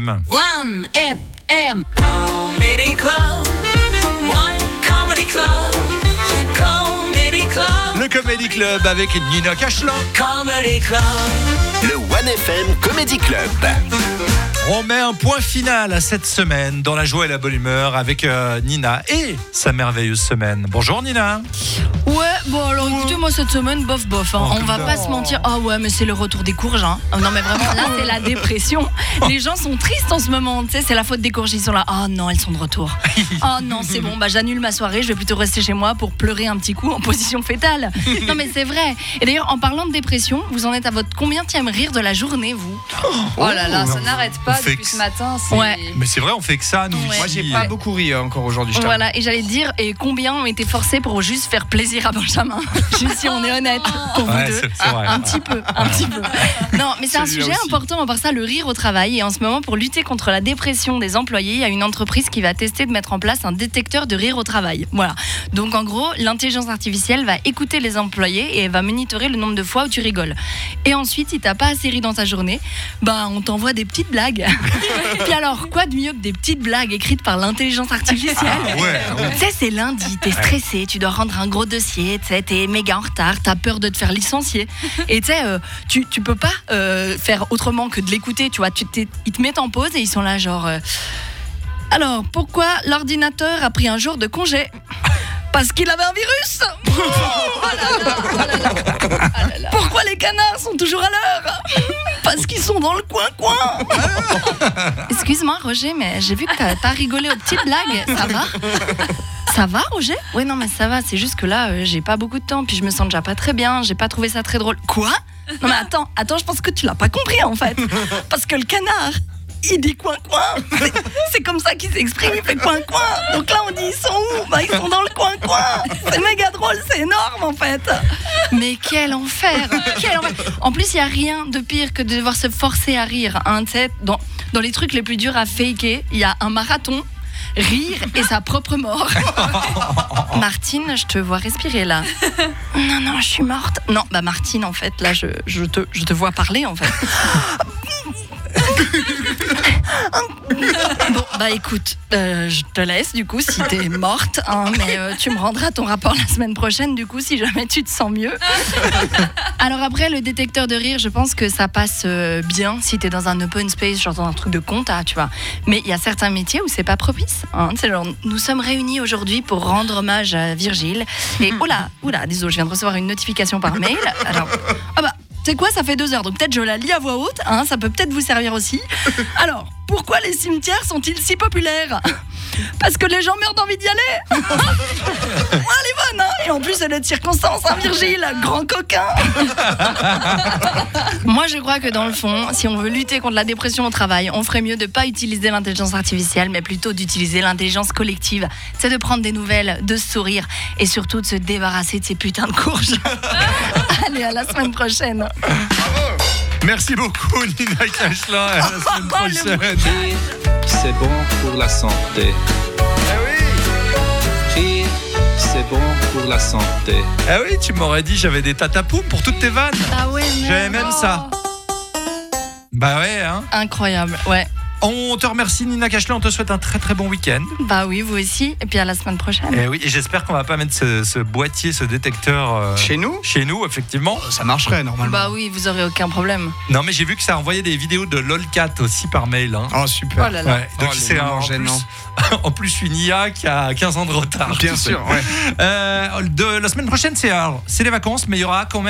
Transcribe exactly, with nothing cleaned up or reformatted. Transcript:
M. one F M Comedy Club. One Comedy Club. Comedy Club. Le Comedy Club avec Nina Cachelin. Comedy Club. Le one F M Comedy Club. On met un point final à cette semaine dans la joie et la bonne humeur avec euh, Nina et sa merveilleuse semaine. Bonjour Nina. Ouais, bon alors écoutez, moi cette semaine, bof bof, hein. Oh, On va putain. pas se mentir. Ah ouais, mais c'est le retour des courges, hein. Non mais vraiment, là c'est la dépression. Les gens sont tristes en ce moment, tu sais, c'est la faute des courges, ils sont là. Ah non, elles sont de retour. Ah non, c'est bon, bah j'annule ma soirée, je vais plutôt rester chez moi pour pleurer un petit coup en position fétale. Non mais c'est vrai. Et d'ailleurs, en parlant de dépression, vous en êtes à votre combienième rire de la journée, vous? Oh là là, ça non. n'arrête pas On fait depuis que- ce matin. C'est... Ouais. Mais c'est vrai, on fait que ça, nous. Ouais. Moi, j'ai ici. pas beaucoup ri euh, encore aujourd'hui. je t'avoue. Voilà, et j'allais te dire, et combien ont été forcés pour juste faire plaisir à Benjamin? Juste si on est honnête, pour Ouais, vous deux. c'est, c'est vrai. Un petit peu, un petit peu. Non, mais c'est un Celui-là sujet aussi. important, à part ça, le rire au travail. Et en ce moment, pour lutter contre la dépression des employés, il y a une entreprise qui va tester de mettre en place un détecteur de rire au travail. Voilà. Donc en gros, l'intelligence artificielle va écouter les employés et elle va monitorer le nombre de fois où tu rigoles. Et ensuite, si t'as pas assez ri dans ta journée, bah on t'envoie des petites blagues. Puis alors, quoi de mieux que des petites blagues écrites par l'intelligence artificielle? Ah ouais, ouais. Tu sais, c'est lundi, t'es stressé, tu dois rendre un gros dossier, tu sais, t'es méga en retard, t'as peur de te faire licencier. Et tu sais, euh, tu, tu peux pas euh, faire autrement que de l'écouter, tu vois. Tu t'es- ils te mettent en pause et ils sont là, genre. euh, Alors, pourquoi l'ordinateur a pris un jour de congé? Parce qu'il avait un virus. Oh là là, oh là là. Ah là là. Pourquoi les canards sont toujours à l'heure? Parce qu'ils sont dans le coin-coin. Excuse-moi, Roger, mais j'ai vu que t'as, t'as rigolé aux petites blagues. Ça va? Ça va, Roger? Ouais, non, mais ça va. C'est juste que là, euh, j'ai pas beaucoup de temps, puis je me sens déjà pas très bien. J'ai pas trouvé ça très drôle. Quoi? Non, mais attends, attends, je pense que tu l'as pas compris en fait. Parce que le canard, il dit coin-coin. C'est, c'est comme ça qu'il s'exprime, il fait coin-coin. Donc là, on dit ils sont où? Bah, ils sont dans le coin-coin. C'est méga drôle, c'est énorme en fait. Mais quel enfer! Quel enfer. En plus, il y a rien de pire que de devoir se forcer à rire. Hein, tu sais, dans, dans les trucs les plus durs à faker, il y a un marathon. Rire et sa propre mort. Martine, je te vois respirer là. Non, non, je suis morte. Non, bah Martine, en fait, là, je, je, te, je te vois parler, en fait. Bon, bah écoute, euh, je te laisse du coup si t'es morte, hein, mais euh, tu me rendras ton rapport la semaine prochaine du coup si jamais tu te sens mieux. Alors après, le détecteur de rire, je pense que ça passe euh, bien si t'es dans un open space, genre dans un truc de compta, tu vois. Mais il y a certains métiers où c'est pas propice. Hein, c'est genre, nous sommes réunis aujourd'hui pour rendre hommage à Virgile. Et oh là, oula, désolé, je viens de recevoir une notification par mail. Alors, ah bah. C'est quoi, ça fait deux heures, donc peut-être je la lis à voix haute, hein, ça peut peut-être vous servir aussi. Alors, pourquoi les cimetières sont-ils si populaires? Parce que les gens meurent d'envie d'y aller. Elle est bonne, hein. Et en plus, elle est de circonstance, hein, Virgile, grand coquin. Moi, je crois que dans le fond, si on veut lutter contre la dépression au travail, on ferait mieux de pas utiliser l'intelligence artificielle, mais plutôt d'utiliser l'intelligence collective. C'est de prendre des nouvelles, de se sourire et surtout de se débarrasser de ces putains de courges. Allez, à la semaine prochaine. Merci beaucoup Nina Cachelin. À la semaine prochaine. Rire, c'est bon pour la santé. Rire, c'est bon pour la santé. Ah oui, tu m'aurais dit j'avais des tatapoum pour toutes tes vannes. Ah ouais, merde. J'avais même ça. Bah ouais, hein. Incroyable, ouais. On te remercie Nina Cachelin, on te souhaite un très très bon week-end. Bah oui, vous aussi. Et puis à la semaine prochaine. Et oui, et j'espère qu'on va pas mettre ce, ce boîtier, ce détecteur euh, Chez nous, chez nous, effectivement. ça marcherait normalement. Bah oui, vous aurez aucun problème. Non, mais j'ai vu que ça envoyait des vidéos de LOLcat aussi par mail. Hein. Oh super. Oh là là. Ouais, donc Oh, les c'est moments en gênants. plus, en plus une I A qui a quinze ans de retard. Bien tu sais. sûr, ouais. Euh, de, la semaine prochaine, c'est, alors, c'est les vacances, mais il y aura quand même